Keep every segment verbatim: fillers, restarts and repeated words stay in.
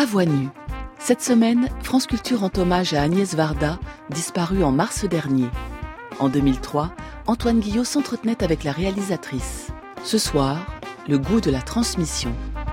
À voix nue. Cette semaine, France Culture rend hommage à Agnès Varda, disparue en mars dernier. En deux mille trois, Antoine Guillot s'entretenait avec la réalisatrice. Ce soir, le goût de la transmission.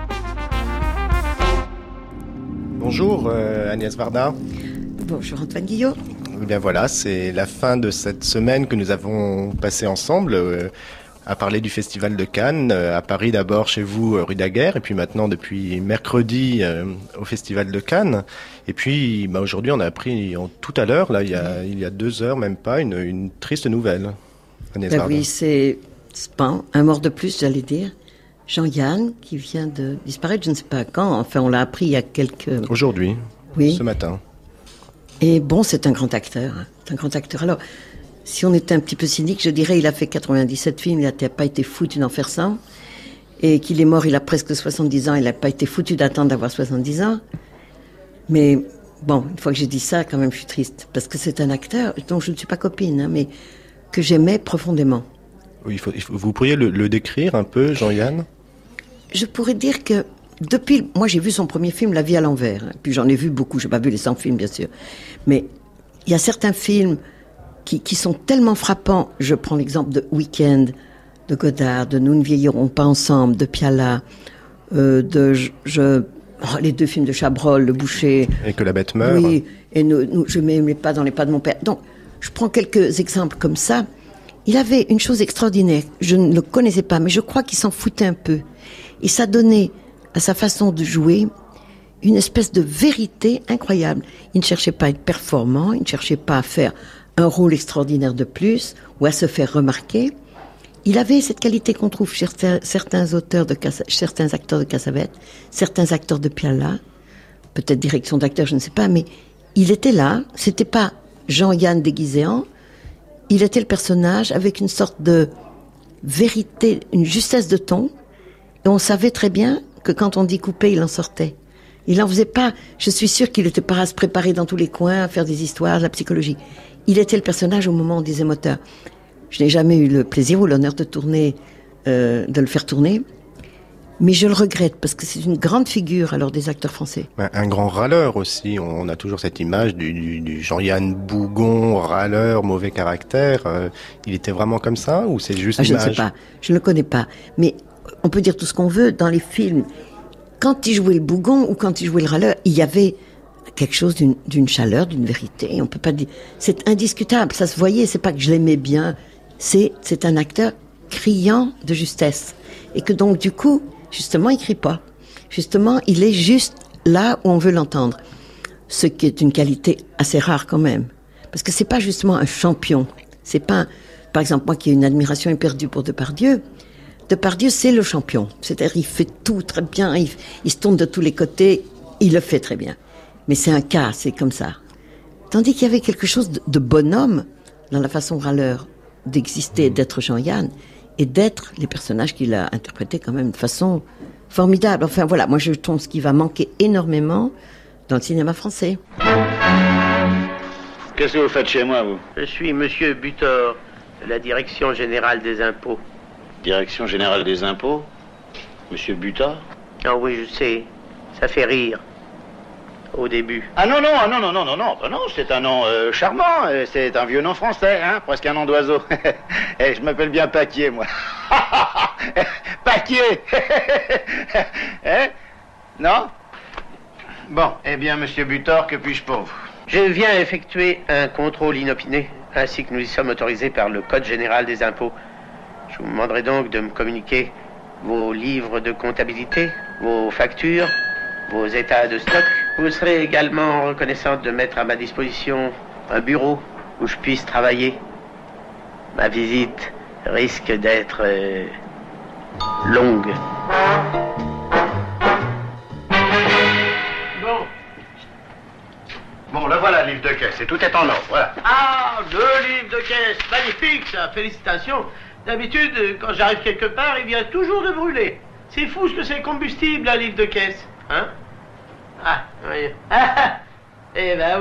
Bonjour euh, Agnès Varda. Bonjour Antoine Guillot. Eh bien voilà, c'est la fin de cette semaine que nous avons passée ensemble euh, à parler du Festival de Cannes, euh, à Paris d'abord chez vous, euh, rue Daguerre, et puis maintenant depuis mercredi euh, au Festival de Cannes. Et puis bah, aujourd'hui on a appris en, tout à l'heure, là il y a, il y a deux heures même pas, une, une triste nouvelle. Agnès Ben Varda. oui, c'est, c'est pas un mort de plus, j'allais dire. Jean-Yann qui vient de disparaître, je ne sais pas quand, enfin on l'a appris il y a quelques... Aujourd'hui, oui. Ce matin. Et bon, c'est un grand acteur, hein. C'est un grand acteur. Alors, si on était un petit peu cynique, je dirais il a fait quatre-vingt-dix-sept films, il n'a pas été foutu d'en faire cent. Et qu'il est mort, il a presque soixante-dix ans, il n'a pas été foutu d'attendre d'avoir soixante-dix ans. Mais bon, une fois que j'ai dit ça, quand même, je suis triste. Parce que c'est un acteur dont je ne suis pas copine, hein, mais que j'aimais profondément. Oui, il faut, il faut, vous pourriez le, le décrire un peu, Jean-Yann ? Je pourrais dire que depuis... Moi, j'ai vu son premier film, La vie à l'envers. Hein, puis j'en ai vu beaucoup, je n'ai pas vu les cent films, bien sûr. Mais il y a certains films qui, qui sont tellement frappants. Je prends l'exemple de Weekend, de Godard, de Nous ne vieillirons pas ensemble, de Piala, euh, de... Je, je, oh, les deux films de Chabrol, Le Boucher. Et Que la bête meurt. Oui, et nous, nous, Je mets les pas dans les pas de mon père. Donc, je prends quelques exemples comme ça. Il avait une chose extraordinaire. Je ne le connaissais pas, mais je crois qu'il s'en foutait un peu. Et ça donnait à sa façon de jouer une espèce de vérité incroyable. Il ne cherchait pas à être performant, il ne cherchait pas à faire un rôle extraordinaire de plus ou à se faire remarquer. Il avait cette qualité qu'on trouve chez certains auteurs de Casa, certains acteurs de Cassavetes, certains acteurs de Piala, peut-être direction d'acteur, je ne sais pas, mais il était là. C'était pas Jean-Yann déguisé en, il était le personnage avec une sorte de vérité, une justesse de ton. Et on savait très bien que quand on dit couper, il en sortait. Il n'en faisait pas, je suis sûre qu'il n'était pas à se préparer dans tous les coins, à faire des histoires, de la psychologie. Il était le personnage au moment des émoteurs. Je n'ai jamais eu le plaisir ou l'honneur de tourner, euh, de le faire tourner. Mais je le regrette parce que c'est une grande figure alors des acteurs français. Un, un grand râleur aussi. On a toujours cette image du, du, du Jean-Yann Bougon, râleur, mauvais caractère. Euh, il était vraiment comme ça ou c'est juste ah, je l'image ? Je ne sais pas, je ne le connais pas. Mais on peut dire tout ce qu'on veut dans les films. Quand il jouait le bougon ou quand il jouait le râleur, il y avait quelque chose d'une, d'une chaleur, d'une vérité. On peut pas dire. C'est indiscutable. Ça se voyait. C'est pas que je l'aimais bien. C'est, c'est un acteur criant de justesse. Et que donc, du coup, justement, il crie pas. Justement, il est juste là où on veut l'entendre. Ce qui est une qualité assez rare quand même. Parce que c'est pas justement un champion. C'est pas, un... par exemple, moi qui ai une admiration éperdue pour Depardieu, Depardieu, c'est le champion. C'est-à-dire, il fait tout très bien, il, il se tourne de tous les côtés, il le fait très bien. Mais c'est un cas, c'est comme ça. Tandis qu'il y avait quelque chose de, de bonhomme dans la façon râleur d'exister, d'être Jean-Yann, et d'être les personnages qu'il a interprétés quand même de façon formidable. Enfin voilà, moi je trouve ce qui va manquer énormément dans le cinéma français. Qu'est-ce que vous faites chez moi, vous ? Je suis Monsieur Butor, de la Direction Générale des Impôts. Direction Générale des Impôts ? Monsieur Butor ? Ah oui, je sais. Ça fait rire. Au début. Ah non, non, ah non, non, non, non, non, non, c'est un nom euh, charmant, euh, c'est un vieux nom français, hein, presque un nom d'oiseau. Et je m'appelle bien Paquier, moi. Paquier. Hein ? Non ? Bon, eh bien, Monsieur Butor, que puis-je pour vous ? Je viens effectuer un contrôle inopiné, ainsi que nous y sommes autorisés par le Code général des impôts. Je vous demanderai donc de me communiquer vos livres de comptabilité, vos factures, vos états de stock. Vous serez également reconnaissante de mettre à ma disposition un bureau où je puisse travailler. Ma visite risque d'être euh, longue. Bon. Bon, là voilà le livre de caisse, et tout est en ordre, voilà. Ah, le livre de caisse, magnifique ça, félicitations. D'habitude, quand j'arrive quelque part, il vient toujours de brûler. C'est fou ce que c'est combustible, un livre de caisse, hein ? Ah, oui. Ah, eh ben oui.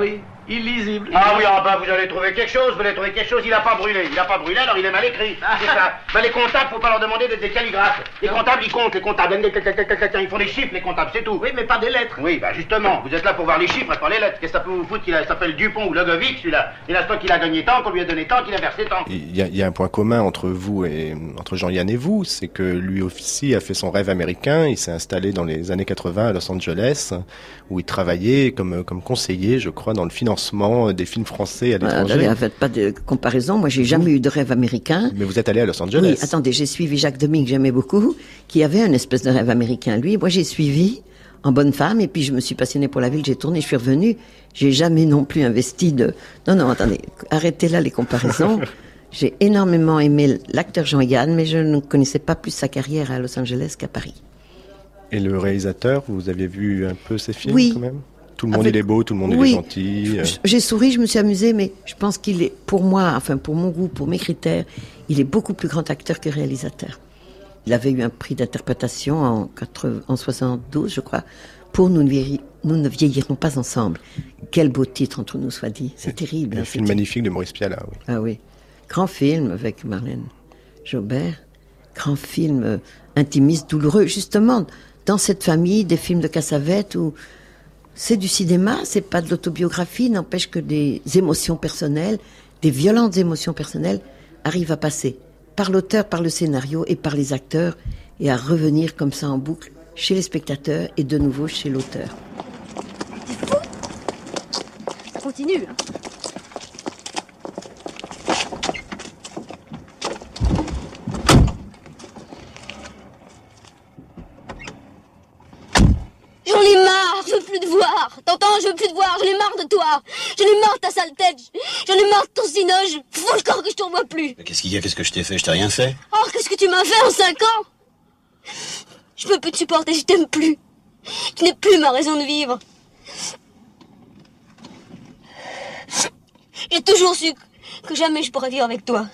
illisible. Ah oui, ah bah vous allez trouver quelque chose, vous allez trouver quelque chose, il a pas brûlé. Il a pas brûlé, alors il est mal écrit. C'est ça. Ben, les comptables, faut pas leur demander d'être des calligraphes. Les comptables, ils comptent, les comptables. Ils font des chiffres, les comptables, c'est tout. Oui, mais pas des lettres. Oui, bah justement, vous êtes là pour voir les chiffres et pas les lettres. Qu'est-ce que ça peut vous foutre qu'il s'appelle Dupont ou Logovic, celui-là? Il a ce qu'il a gagné tant, qu'on lui a donné tant, qu'il a versé tant. Il y a, il y a un point commun entre vous et entre Jean-Yann et vous, c'est que lui aussi a fait son rêve américain. Il s'est installé dans les années quatre-vingts à Los Angeles, où il travaillait comme comme conseiller, je crois, dans le financement des films français à l'étranger. Ne faites pas de comparaison. Moi, j'ai jamais eu de rêve américain. Mais vous êtes allé à Los Angeles. Oui, attendez, j'ai suivi Jacques Demy, que j'aimais beaucoup, qui avait une espèce de rêve américain. Lui, moi, j'ai suivi en bonne femme, et puis je me suis passionnée pour la ville, j'ai tourné, je suis revenue. J'ai jamais non plus investi de... Non, non, attendez, arrêtez là les comparaisons. J'ai énormément aimé l'acteur Jean-Yann, mais je ne connaissais pas plus sa carrière à Los Angeles qu'à Paris. Et le réalisateur, vous aviez vu un peu ses films, oui. quand même? Tout le monde, Avec... il est beau, tout le monde, oui. il est gentil. Euh... J'ai souri, je me suis amusée, mais je pense qu'il est, pour moi, enfin pour mon goût, pour mes critères, il est beaucoup plus grand acteur que réalisateur. Il avait eu un prix d'interprétation en, quatre-vingts, en soixante-douze, je crois, pour Nous ne, vieillir, nous ne vieillirons pas ensemble. Quel beau titre, entre nous soit dit. C'est et, terrible. Un hein, film magnifique de Maurice Pialat, oui. Ah oui. Grand film avec Marlène Jobert. Grand film euh, intimiste, douloureux. Justement, dans cette famille, des films de Cassavetes où c'est du cinéma, c'est pas de l'autobiographie, n'empêche que des émotions personnelles, des violentes émotions personnelles arrivent à passer par l'auteur, par le scénario et par les acteurs et à revenir comme ça en boucle chez les spectateurs et de nouveau chez l'auteur. C'est fou. Ça continue. Hein. J'en ai marre, je veux plus te voir. T'entends, je veux plus te voir, j'en ai marre de toi. J'en ai marre de ta sale tête. J'en ai marre de ton cinoche. Faut le corps que je te revois plus. Mais qu'est-ce qu'il y a? Qu'est-ce que je t'ai fait? Je t'ai rien fait. Oh, qu'est-ce que tu m'as fait en cinq ans? Je peux plus te supporter, je t'aime plus. Tu n'es plus ma raison de vivre. J'ai toujours su que jamais je pourrais vivre avec toi.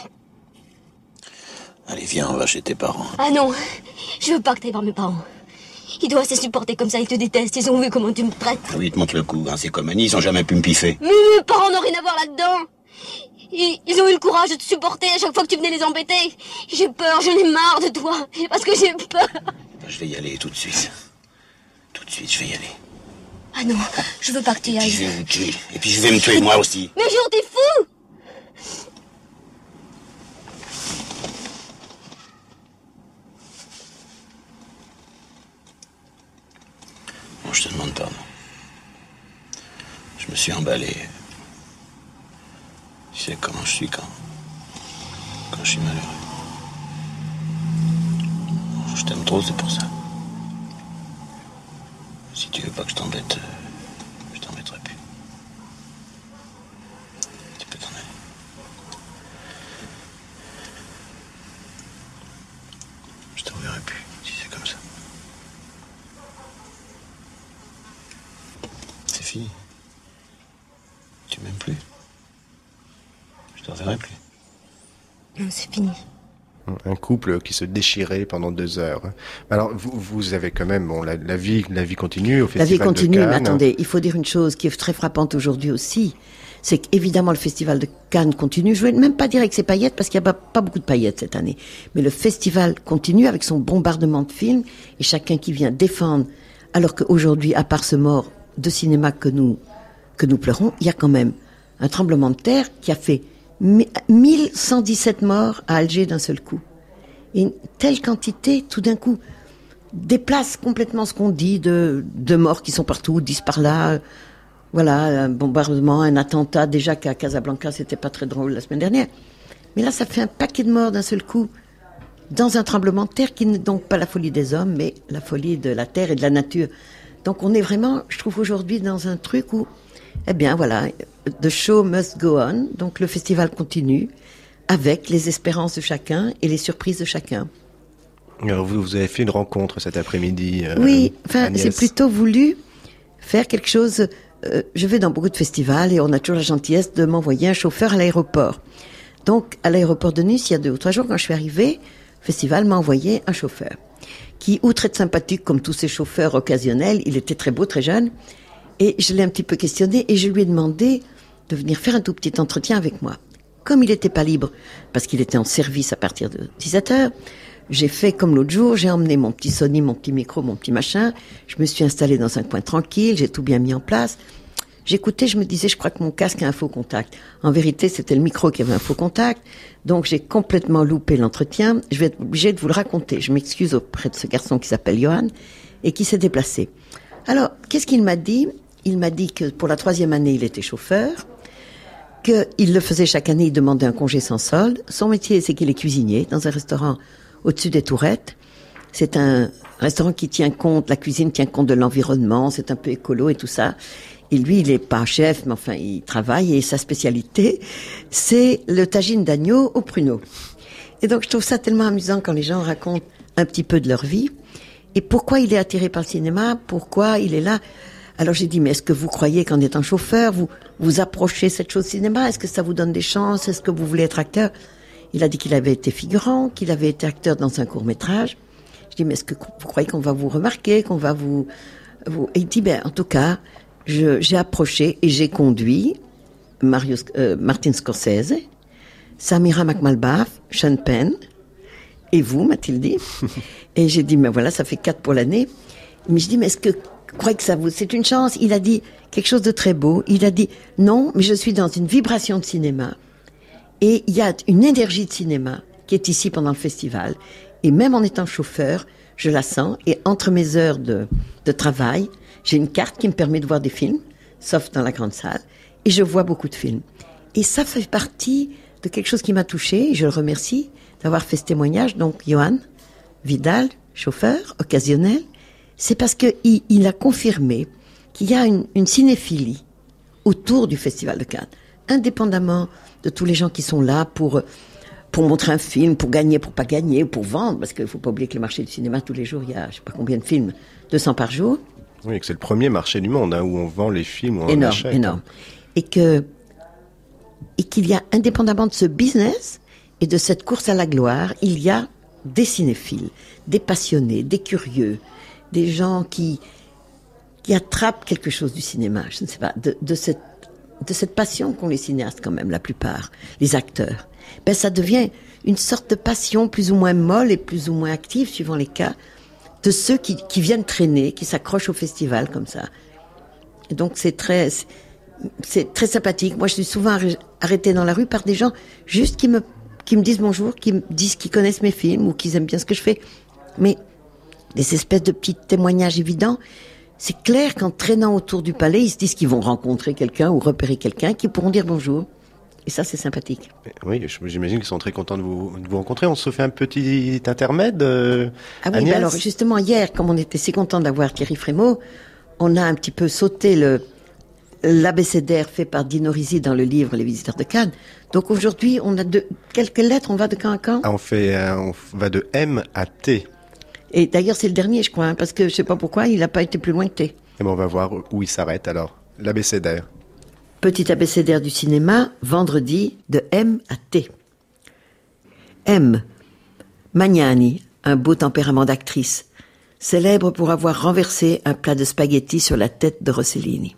Allez, viens, on va chez tes parents. Ah non, je veux pas que t'ailles voir mes parents. Ils doivent se supporter comme ça, ils te détestent, ils ont vu comment tu me traites. Oui, ils te montrent le coup, hein, c'est comme Annie, ils ont jamais pu me piffer. Mais mes parents n'ont rien à voir là-dedans. Ils, ils ont eu le courage de te supporter à chaque fois que tu venais les embêter. J'ai peur, j'en ai marre de toi. Parce que j'ai peur. Je vais y aller tout de suite. Tout de suite, je vais y aller. Ah non, je veux pas que tu y ailles. Et puis je vais vous tuer. Et puis je vais me tuer moi aussi. Mais Jean, t'es fou! Bon, je te demande pardon. Je me suis emballé. Tu sais comment je suis quand... quand je suis malheureux. Je t'aime trop, c'est pour ça. Si tu veux pas que je t'embête, je t'embêterai plus. Tu peux t'en aller. Je te reverrai plus, si c'est comme ça. C'est fini. Tu m'aimes plus. Je te reverrai plus. Non, c'est fini. Un couple qui se déchirait pendant deux heures. Alors, vous, vous avez quand même, bon, la, la vie, la vie continue au Festival de Cannes. La vie continue, mais attendez, il faut dire une chose qui est très frappante aujourd'hui aussi, c'est qu'évidemment le Festival de Cannes continue. Je ne vais même pas dire avec ses paillettes, parce qu'il n'y a pas, pas beaucoup de paillettes cette année. Mais le festival continue avec son bombardement de films, et chacun qui vient défendre, alors qu'aujourd'hui, à part ce mort de cinéma que nous, que nous pleurons, il y a quand même un tremblement de terre qui a fait mille cent dix-sept morts à Alger d'un seul coup. Et une telle quantité, tout d'un coup, déplace complètement ce qu'on dit de, de morts qui sont partout, disent par là. Voilà, un bombardement, un attentat. Déjà qu'à Casablanca, c'était pas très drôle la semaine dernière. Mais là, ça fait un paquet de morts d'un seul coup. Dans un tremblement de terre qui n'est donc pas la folie des hommes, mais la folie de la terre et de la nature. Donc on est vraiment, je trouve aujourd'hui, dans un truc où, eh bien voilà, the show must go on. Donc le festival continue avec les espérances de chacun et les surprises de chacun. Alors vous, vous avez fait une rencontre cet après-midi. Euh, oui, enfin Agnès. C'est plutôt voulu faire quelque chose. Euh, je vais dans beaucoup de festivals et on a toujours la gentillesse de m'envoyer un chauffeur à l'aéroport. Donc à l'aéroport de Nice, il y a deux ou trois jours, quand je suis arrivée, le festival m'a envoyé un chauffeur qui, outre être sympathique comme tous ces chauffeurs occasionnels, il était très beau, très jeune. Et je l'ai un petit peu questionné et je lui ai demandé de venir faire un tout petit entretien avec moi. Comme il n'était pas libre, parce qu'il était en service à partir de dix-sept heures, j'ai fait comme l'autre jour, j'ai emmené mon petit Sony, mon petit micro, mon petit machin, je me suis installée dans un coin tranquille, j'ai tout bien mis en place. J'écoutais, je me disais, je crois que mon casque a un faux contact. En vérité, c'était le micro qui avait un faux contact. Donc, j'ai complètement loupé l'entretien. Je vais être obligée de vous le raconter. Je m'excuse auprès de ce garçon qui s'appelle Johan et qui s'est déplacé. Alors, qu'est-ce qu'il m'a dit ? Il m'a dit que pour la troisième année, il était chauffeur, qu'il le faisait chaque année, il demandait un congé sans solde. Son métier, c'est qu'il est cuisinier dans un restaurant au-dessus des Tourettes. C'est un restaurant qui tient compte, la cuisine tient compte de l'environnement, c'est un peu écolo et tout ça. Et lui, il est pas chef, mais enfin, il travaille et sa spécialité, c'est le tagine d'agneau au pruneau. Et donc, je trouve ça tellement amusant quand les gens racontent un petit peu de leur vie. Et pourquoi il est attiré par le cinéma? Pourquoi il est là? Alors, j'ai dit, mais est-ce que vous croyez qu'en étant chauffeur, vous vous approchez cette chose cinéma? Est-ce que ça vous donne des chances? Est-ce que vous voulez être acteur? Il a dit qu'il avait été figurant, qu'il avait été acteur dans un court-métrage. Je dis, mais est-ce que vous croyez qu'on va vous remarquer, qu'on va vous... vous... Et il dit, ben, en tout cas... Je, j'ai approché et j'ai conduit Mario, euh, Martin Scorsese, Samira McMalbath, Sean Penn, et vous, m'a-t-il dit. Et j'ai dit, mais voilà, ça fait quatre pour l'année. Mais je dis, mais est-ce que vous croyez que ça vous... C'est une chance. Il a dit quelque chose de très beau. Il a dit, non, mais je suis dans une vibration de cinéma. Et il y a une énergie de cinéma qui est ici pendant le festival. Et même en étant chauffeur, je la sens. Et entre mes heures de, de travail... J'ai une carte qui me permet de voir des films, sauf dans la grande salle, et je vois beaucoup de films. Et ça fait partie de quelque chose qui m'a touchée, et je le remercie d'avoir fait ce témoignage. Donc, Johan Vidal, chauffeur, occasionnel, c'est parce qu'il il a confirmé qu'il y a une, une cinéphilie autour du Festival de Cannes, indépendamment de tous les gens qui sont là pour, pour montrer un film, pour gagner, pour pas gagner, ou pour vendre, parce qu'il ne faut pas oublier que le marché du cinéma, tous les jours, il y a je ne sais pas combien de films, deux cents par jour. Oui, que c'est le premier marché du monde, hein, où on vend les films, où on énorme, en achète. Énorme, et que et qu'il y a, indépendamment de ce business et de cette course à la gloire, il y a des cinéphiles, des passionnés, des curieux, des gens qui qui attrapent quelque chose du cinéma, je ne sais pas, de, de cette de cette passion qu'ont les cinéastes quand même, la plupart, les acteurs. Ben ça devient une sorte de passion plus ou moins molle et plus ou moins active, suivant les cas, de ceux qui, qui viennent traîner, qui s'accrochent au festival comme ça. Et donc c'est très, c'est, c'est très sympathique. Moi, je suis souvent arrêtée dans la rue par des gens juste qui me, qui me disent bonjour, qui me disent qu'ils connaissent mes films ou qu'ils aiment bien ce que je fais. Mais des espèces de petits témoignages évidents, c'est clair qu'en traînant autour du palais, ils se disent qu'ils vont rencontrer quelqu'un ou repérer quelqu'un qui pourront dire bonjour. Et ça, c'est sympathique. Oui, j'imagine qu'ils sont très contents de vous, de vous rencontrer. On se fait un petit intermède, euh, Ah oui, ben alors justement, hier, comme on était si contents d'avoir Thierry Frémaux, on a un petit peu sauté le, l'abécédaire fait par Dino Risi dans le livre Les Visiteurs de Cannes. Donc aujourd'hui, on a de, quelques lettres, on va de camp à camp. Ah, on, fait, euh, on va de M à T. Et d'ailleurs, c'est le dernier, je crois, hein, parce que je sais pas pourquoi, il n'a pas été plus loin que T. Et ben on va voir où il s'arrête alors. L'abécédaire. Petit abécédaire du cinéma, vendredi, de M à T. M. Magnani, un beau tempérament d'actrice, célèbre pour avoir renversé un plat de spaghettis sur la tête de Rossellini.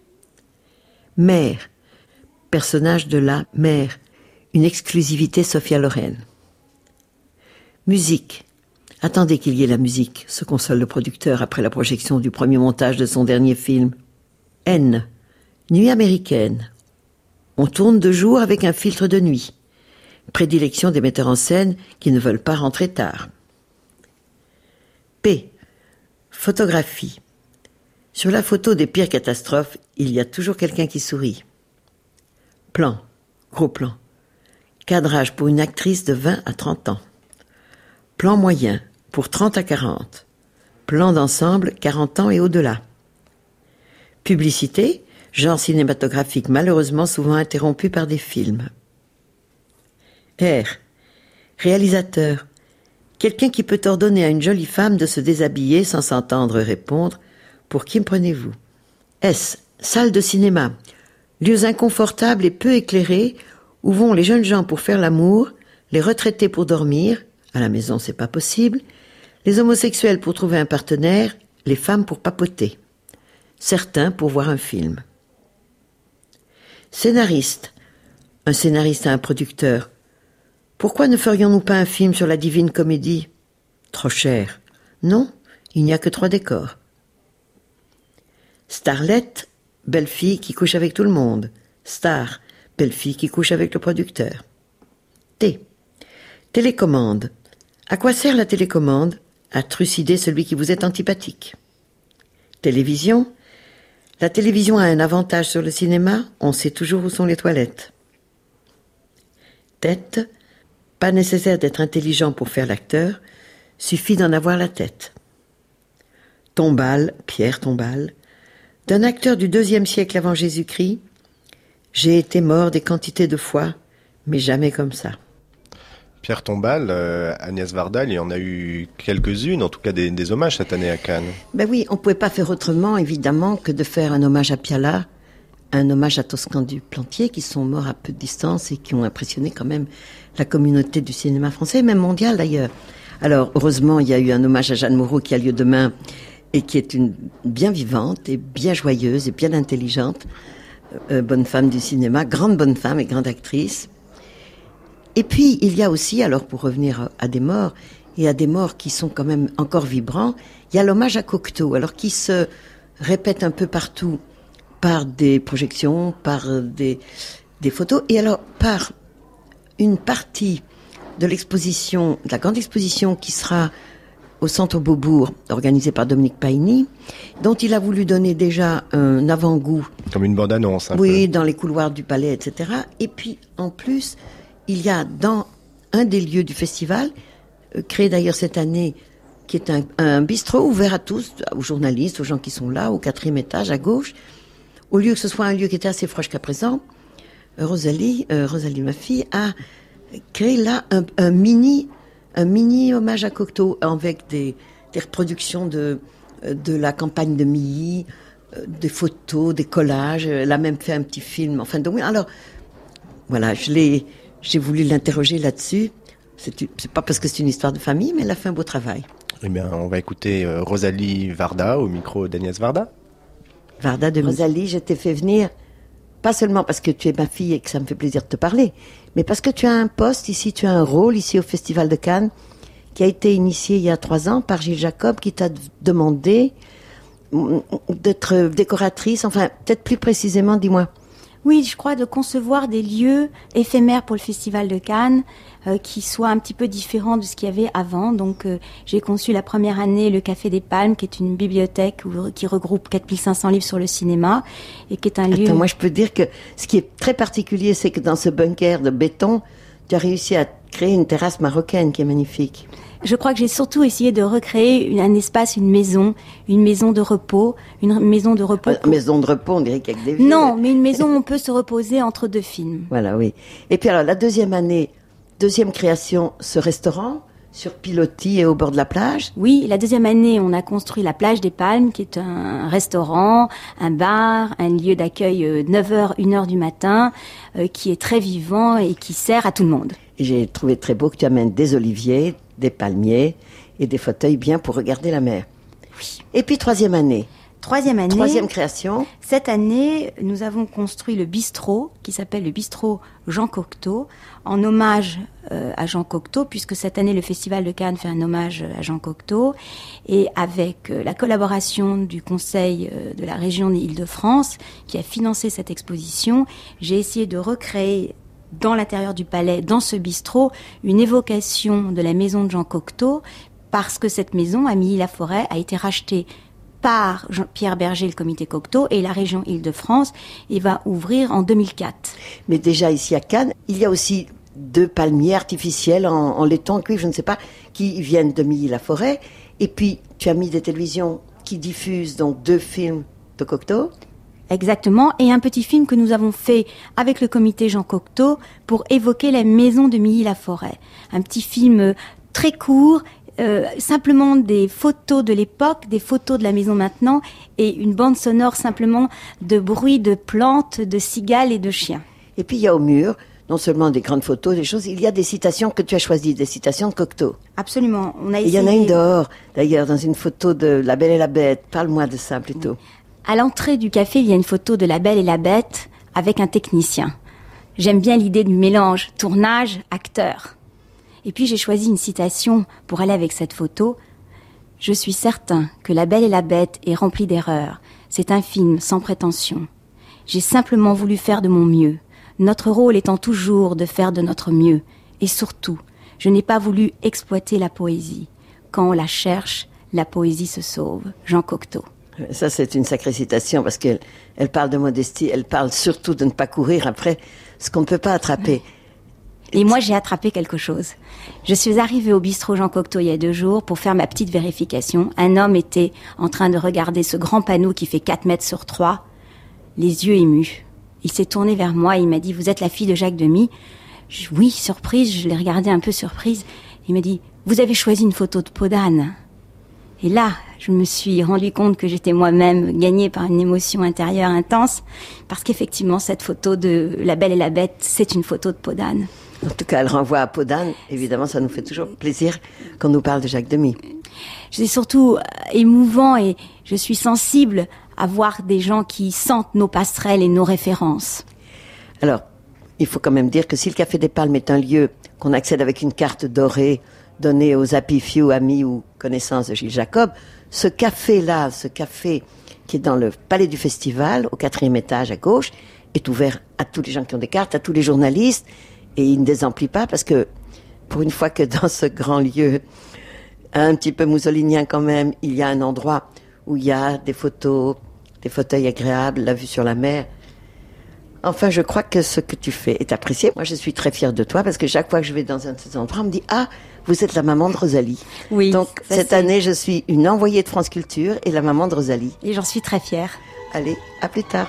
Mère, personnage de la mère, une exclusivité Sophia Loren. Musique. Attendez qu'il y ait la musique, se console le producteur après la projection du premier montage de son dernier film. N. Nuit américaine. On tourne de jour avec un filtre de nuit. Prédilection des metteurs en scène qui ne veulent pas rentrer tard. P. Photographie. Sur la photo des pires catastrophes, il y a toujours quelqu'un qui sourit. Plan. Gros plan. Cadrage pour une actrice de vingt à trente ans. Plan moyen pour trente à quarante. Plan d'ensemble, quarante ans et au-delà. Publicité. Genre cinématographique malheureusement souvent interrompu par des films. R. Réalisateur. Quelqu'un qui peut ordonner à une jolie femme de se déshabiller sans s'entendre répondre « Pour qui me prenez-vous » S. Salle de cinéma. Lieux inconfortables et peu éclairés où vont les jeunes gens pour faire l'amour, les retraités pour dormir, à la maison c'est pas possible, les homosexuels pour trouver un partenaire, les femmes pour papoter. certains pour voir un film. Scénariste. Un scénariste a un producteur. Pourquoi ne ferions-nous pas un film sur la Divine Comédie ? Trop cher. Non, il n'y a que trois décors. Starlet, belle fille qui couche avec tout le monde. Star, belle fille qui couche avec le producteur. T. Télécommande. À quoi sert la télécommande ? À trucider celui qui vous est antipathique. Télévision. La télévision a un avantage sur le cinéma, on sait toujours où sont les toilettes. Tête. Pas nécessaire d'être intelligent pour faire l'acteur, suffit d'en avoir la tête. Tombal, Pierre Tombal, d'un acteur du deuxième siècle avant Jésus-Christ, j'ai été mort des quantités de fois, mais jamais comme ça. Pierre Tombal, euh, Agnès Varda, il y en a eu quelques-unes, en tout cas des, des hommages cette année à Cannes. Ben oui, on ne pouvait pas faire autrement, évidemment, que de faire un hommage à Piala, un hommage à Toscan du Plantier, qui sont morts à peu de distance et qui ont impressionné quand même la communauté du cinéma français, même mondial d'ailleurs. Alors, heureusement, il y a eu un hommage à Jeanne Moreau qui a lieu demain et qui est une bien vivante et bien joyeuse et bien intelligente, euh, bonne femme du cinéma, grande bonne femme et grande actrice. Et puis, il y a aussi, alors pour revenir à des morts, et à des morts qui sont quand même encore vibrants, il y a l'hommage à Cocteau, alors qui se répète un peu partout par des projections, par des, des photos, et alors par une partie de l'exposition, de la grande exposition qui sera au Centre Beaubourg, organisée par Dominique Paigny, dont il a voulu donner déjà un avant-goût. Comme une bande-annonce, un oui, peu. Dans les couloirs du palais, et cetera. Et puis, en plus, il y a dans un des lieux du festival, euh, créé d'ailleurs cette année, qui est un, un bistrot ouvert à tous, aux journalistes, aux gens qui sont là, au quatrième étage, à gauche, au lieu que ce soit un lieu qui était assez proche qu'à présent, Rosalie, euh, Rosalie, ma fille, a créé là un, un mini, un mini hommage à Cocteau avec des, des reproductions de, de la campagne de Milly, euh, des photos, des collages. Elle a même fait un petit film. Enfin, donc, alors, voilà, je l'ai, j'ai voulu l'interroger là-dessus. C'est, c'est pas parce que c'est une histoire de famille, mais elle a fait un beau travail. Eh bien, on va écouter euh, Rosalie Varda au micro d'Agnès Varda. Varda de Rosalie, je t'ai fait venir. Pas seulement parce que tu es ma fille et que ça me fait plaisir de te parler, mais parce que tu as un poste ici, tu as un rôle ici au Festival de Cannes qui a été initié il y a trois ans par Gilles Jacob qui t'a demandé d'être décoratrice, enfin peut-être plus précisément, dis-moi. Oui, je crois de concevoir des lieux éphémères pour le Festival de Cannes euh, qui soient un petit peu différents de ce qu'il y avait avant. Donc euh, j'ai conçu la première année le Café des Palmes, qui est une bibliothèque où, qui regroupe quatre mille cinq cents livres sur le cinéma et qui est un Attends, lieu... moi je peux dire que ce qui est très particulier, c'est que dans ce bunker de béton, tu as réussi à créer une terrasse marocaine qui est magnifique. Je crois que j'ai surtout essayé de recréer une, un espace, une maison, une maison de repos, une maison de repos. Une maison de repos, on dirait qu'il y a que des vieux. Non, mais une maison où on peut se reposer entre deux films. Voilà, oui. Et puis alors, la deuxième année, deuxième création, ce restaurant sur pilotis et au bord de la plage. Oui, la deuxième année, on a construit la Plage des Palmes, qui est un restaurant, un bar, un lieu d'accueil euh, neuf heures, une heure du matin, euh, qui est très vivant et qui sert à tout le monde. Et j'ai trouvé très beau que tu amènes des oliviers, des palmiers et des fauteuils bien pour regarder la mer. Oui. Et puis troisième année. Troisième année. Troisième création. Cette année, nous avons construit le bistrot, qui s'appelle le bistrot Jean Cocteau, en hommage euh, à Jean Cocteau, puisque cette année, le Festival de Cannes fait un hommage à Jean Cocteau, et avec euh, la collaboration du Conseil euh, de la région d'Île-de-France, qui a financé cette exposition, j'ai essayé de recréer dans l'intérieur du palais, dans ce bistrot, une évocation de la maison de Jean Cocteau, parce que cette maison, à Milly-la-Forêt, a été rachetée par Pierre Berger, le comité Cocteau, et la région Île-de-France, et va ouvrir en deux mille quatre. Mais déjà ici à Cannes, il y a aussi deux palmiers artificiels en, en laiton, cuivre, je ne sais pas, qui viennent de Milly-la-Forêt. Et puis, tu as mis des télévisions qui diffusent donc deux films de Cocteau. Exactement, et un petit film que nous avons fait avec le comité Jean Cocteau pour évoquer la maison de Milly-la-Forêt. Un petit film très court, euh, simplement des photos de l'époque, des photos de la maison maintenant, et une bande sonore simplement de bruits de plantes, de cigales et de chiens. Et puis il y a au mur, non seulement des grandes photos, des choses, il y a des citations que tu as choisies, des citations de Cocteau. Absolument, on a essayé... Et il y en a une dehors, d'ailleurs, dans une photo de La Belle et la Bête. Parle-moi de ça plutôt. À l'entrée du café, il y a une photo de La Belle et la Bête avec un technicien. J'aime bien l'idée du mélange tournage, acteur. Et puis j'ai choisi une citation pour aller avec cette photo. « Je suis certain que La Belle et la Bête est remplie d'erreurs. C'est un film sans prétention. J'ai simplement voulu faire de mon mieux, notre rôle étant toujours de faire de notre mieux. Et surtout, je n'ai pas voulu exploiter la poésie. Quand on la cherche, la poésie se sauve. » Jean Cocteau. Ça, c'est une sacrée citation parce qu'elle elle parle de modestie, elle parle surtout de ne pas courir après ce qu'on ne peut pas attraper. Et moi, j'ai attrapé quelque chose. Je suis arrivée au bistrot Jean Cocteau il y a deux jours pour faire ma petite vérification. Un homme était en train de regarder ce grand panneau qui fait quatre mètres sur trois, les yeux émus. Il s'est tourné vers moi et il m'a dit « Vous êtes la fille de Jacques Demy ?» Je, Oui, surprise, je l'ai regardé un peu surprise. Il m'a dit « Vous avez choisi une photo de peau d'âne ?» Et là, je me suis rendu compte que j'étais moi-même gagnée par une émotion intérieure intense, parce qu'effectivement, cette photo de La Belle et la Bête, c'est une photo de peau d'âne. En tout cas, elle renvoie à peau d'âne. Évidemment, ça nous fait toujours plaisir qu'on nous parle de Jacques Demy. C'est surtout émouvant et je suis sensible à voir des gens qui sentent nos passerelles et nos références. Alors, il faut quand même dire que si le Café des Palmes est un lieu qu'on accède avec une carte dorée, donnée aux happy few, amis ou connaissances de Gilles Jacob, ce café-là, ce café qui est dans le palais du festival, au quatrième étage à gauche, est ouvert à tous les gens qui ont des cartes, à tous les journalistes, et il ne désemplit pas parce que, pour une fois que dans ce grand lieu, un petit peu moussolinien quand même, il y a un endroit où il y a des photos, des fauteuils agréables, la vue sur la mer. Enfin, je crois que ce que tu fais est apprécié. Moi, je suis très fière de toi parce que chaque fois que je vais dans un de ces endroits, on me dit « Ah, vous êtes la maman de Rosalie. » Oui. Donc, cette c'est... année, je suis une envoyée de France Culture et la maman de Rosalie. Et j'en suis très fière. Allez, à plus tard.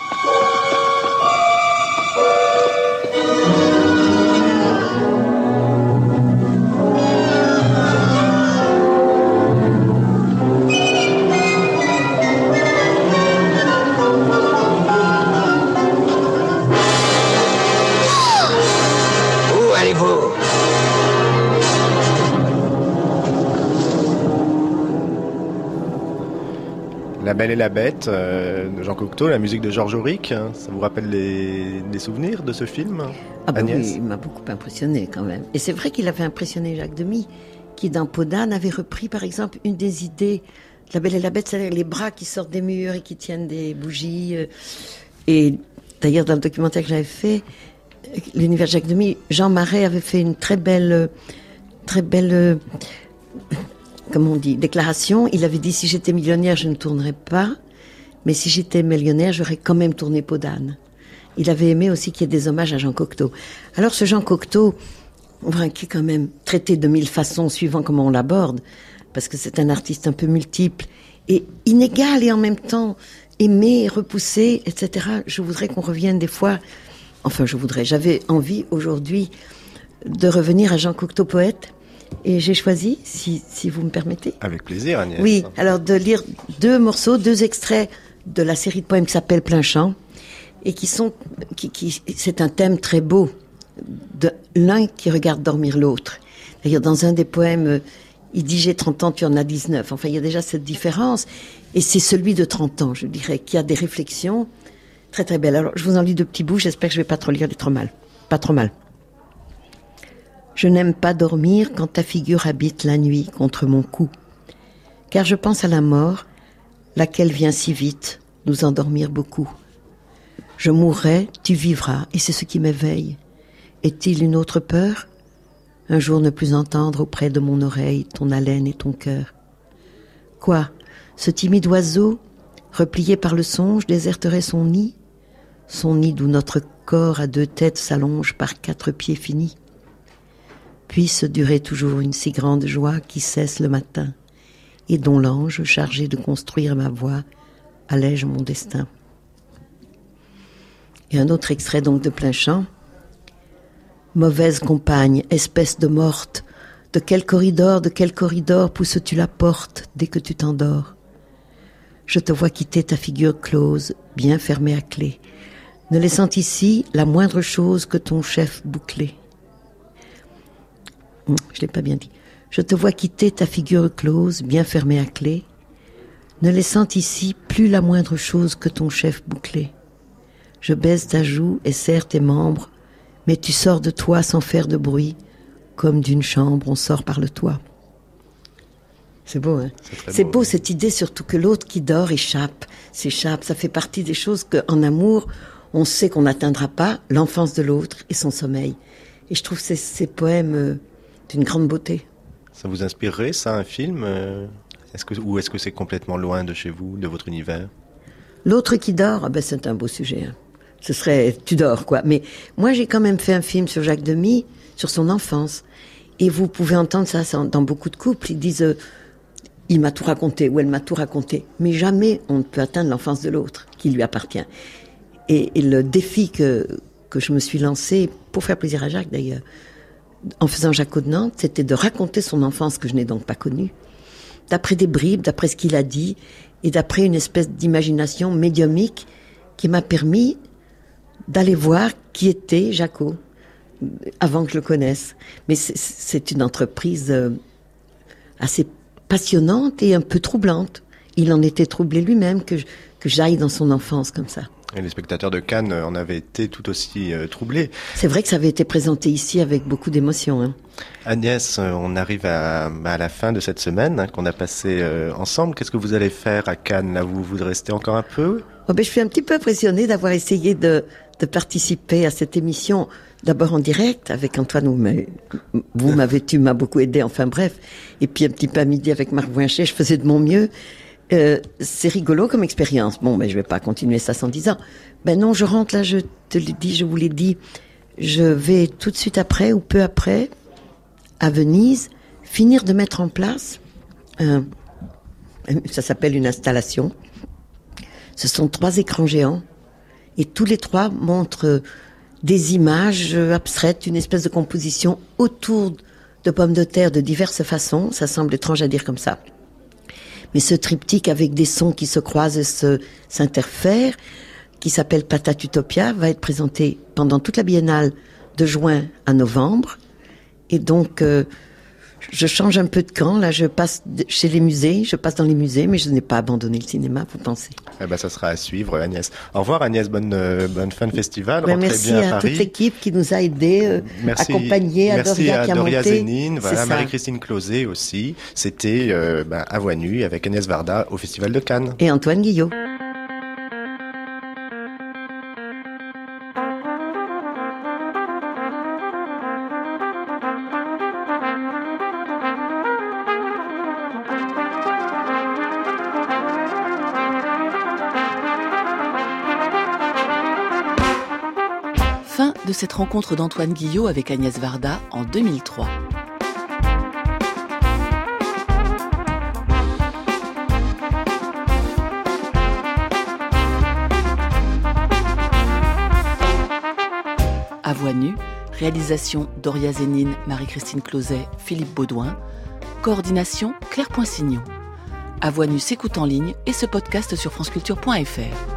La Belle et la Bête euh, de Jean Cocteau, la musique de Georges Auric, hein, ça vous rappelle les, les souvenirs de ce film, Ah ben Agnès? oui, il m'a beaucoup impressionné quand même. Et c'est vrai qu'il avait impressionné Jacques Demy, qui dans Peau d'âne avait repris par exemple une des idées de La Belle et la Bête, c'est-à-dire les bras qui sortent des murs et qui tiennent des bougies. Et d'ailleurs dans le documentaire que j'avais fait, l'univers de Jacques Demy, Jean Marais avait fait une très belle, très belle... Comme on dit, déclaration. Il avait dit, si j'étais millionnaire, je ne tournerais pas, mais si j'étais millionnaire, j'aurais quand même tourné Peau d'âne. Il avait aimé aussi qu'il y ait des hommages à Jean Cocteau. Alors ce Jean Cocteau, qui est quand même traité de mille façons, suivant comment on l'aborde, parce que c'est un artiste un peu multiple, et inégal, et en même temps aimé, repoussé, et cetera. Je voudrais qu'on revienne des fois, enfin je voudrais, j'avais envie aujourd'hui de revenir à Jean Cocteau poète. Et j'ai choisi, si, si vous me permettez. Avec plaisir, Agnès. Oui, alors de lire deux morceaux, deux extraits de la série de poèmes qui s'appelle Plein Champ, et qui sont, qui, qui, c'est un thème très beau, de l'un qui regarde dormir l'autre. D'ailleurs, dans un des poèmes, il dit j'ai trente ans, tu en as dix-neuf. Enfin, il y a déjà cette différence, et c'est celui de trente ans, je dirais, qui a des réflexions très très belles. Alors, je vous en lis deux petits bouts, j'espère que je vais pas trop lire les trop mal. Pas trop mal. Je n'aime pas dormir quand ta figure habite la nuit contre mon cou, car je pense à la mort, laquelle vient si vite nous endormir beaucoup. Je mourrai, tu vivras, et c'est ce qui m'éveille. Est-il une autre peur? Un jour ne plus entendre auprès de mon oreille ton haleine et ton cœur. Quoi, ce timide oiseau, replié par le songe, déserterait son nid? Son nid d'où notre corps à deux têtes s'allonge par quatre pieds finis. Puisse durer toujours une si grande joie qui cesse le matin, et dont l'ange, chargé de construire ma voie, allège mon destin. Et un autre extrait donc de Plein Champ. Mauvaise compagne, espèce de morte, de quel corridor, de quel corridor pousses-tu la porte dès que tu t'endors? Je te vois quitter ta figure close, bien fermée à clé, ne laissant ici la moindre chose que ton chef bouclé. Je l'ai pas bien dit. Je te vois quitter ta figure close, bien fermée à clé, ne laissant ici plus la moindre chose que ton chef bouclé. Je baise ta joue et serre tes membres, mais tu sors de toi sans faire de bruit, comme d'une chambre on sort par le toit. C'est beau, hein? C'est, c'est beau, beau cette idée surtout que l'autre qui dort échappe, s'échappe. Ça fait partie des choses qu'en amour, on sait qu'on n'atteindra pas, l'enfance de l'autre et son sommeil. Et je trouve ces, ces poèmes euh, d'une grande beauté. Ça vous inspirerait, ça, un film euh, est-ce que, ou est-ce que c'est complètement loin de chez vous, de votre univers? L'autre qui dort, ah ben c'est un beau sujet. Hein. Ce serait, tu dors, quoi. Mais moi, j'ai quand même fait un film sur Jacques Demy, sur son enfance. Et vous pouvez entendre ça dans beaucoup de couples. Ils disent, euh, il m'a tout raconté, ou elle m'a tout raconté. Mais jamais on ne peut atteindre l'enfance de l'autre, qui lui appartient. Et, et le défi que, que je me suis lancé, pour faire plaisir à Jacques d'ailleurs, en faisant Jaco de Nantes, c'était de raconter son enfance que je n'ai donc pas connue. D'après des bribes, d'après ce qu'il a dit, et d'après une espèce d'imagination médiumique qui m'a permis d'aller voir qui était Jaco, avant que je le connaisse. Mais c'est, c'est une entreprise euh, assez passionnante et un peu troublante. Il en était troublé lui-même que, je, que j'aille dans son enfance comme ça. Et les spectateurs de Cannes en avaient été tout aussi euh, troublés. C'est vrai que ça avait été présenté ici avec beaucoup d'émotion. Hein. Agnès, on arrive à, à la fin de cette semaine hein, qu'on a passée euh, ensemble. Qu'est-ce que vous allez faire à Cannes là, vous, vous restez encore un peu? Oh ben, je suis un petit peu impressionnée d'avoir essayé de, de participer à cette émission. D'abord en direct avec Antoine, vous m'avez, vous m'avez, tu m'as beaucoup aidé, enfin bref. Et puis un petit peu à midi avec Marc Voinchet, je faisais de mon mieux. Euh, c'est rigolo comme expérience. Bon, ben je vais pas continuer ça sans dix ans. Ben non, je rentre là, je te l'ai dit, je vous l'ai dit, je vais tout de suite après ou peu après à Venise finir de mettre en place. Euh, ça s'appelle une installation. Ce sont trois écrans géants et tous les trois montrent des images abstraites, une espèce de composition autour de pommes de terre de diverses façons. Ça semble étrange à dire comme ça. Mais ce triptyque avec des sons qui se croisent et se, s'interfèrent, qui s'appelle Patatutopia, va être présenté pendant toute la biennale de juin à novembre. Et donc, euh, je change un peu de camp. Là, je passe chez les musées, je passe dans les musées, mais je n'ai pas abandonné le cinéma, vous pensez. Eh ben, ça sera à suivre, Agnès. Au revoir, Agnès. Bonne, euh, bonne fin de festival. Ben, merci bien à, à Paris. toute l'équipe qui nous a aidés, euh, merci, accompagnés, à merci Doria à qui a Doria monté. Zénine, voilà, Marie-Christine Closet aussi. C'était euh, ben, à Voix Nue avec Agnès Varda au Festival de Cannes. Et Antoine Guillot. Fin de cette rencontre d'Antoine Guillot avec Agnès Varda en deux mille trois. À Voix Nue, réalisation Doria Zénine, Marie-Christine Closet, Philippe Baudouin, coordination Claire Poinsignon. À Voix Nue s'écoute en ligne et ce podcast sur franceculture point f r.